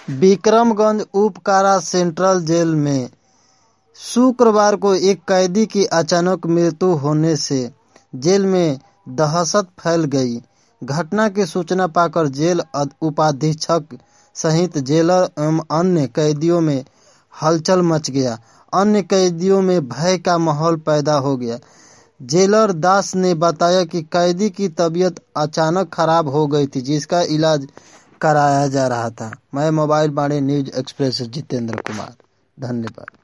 विक्रमगंज उप कारा central jail में शुक्रवार को एक कैदी की अचानक मृत्यु होने से जेल में दहशत फैल गई। घटना की सूचना पाकर जेल उपाधीक्षक सहित जेलर एवं अन्य कैदियों में हलचल मच गया। अन्य कैदियों में भय का माहौल पैदा हो गया। जेलर दास ने बताया कि कैदी की तबीयत अचानक खराब हो गई थी, जिसका इलाज कराया जा रहा था। मैं मोबाइल बाड़े न्यूज एक्सप्रेस से जितेंद्र कुमार, धन्यवाद।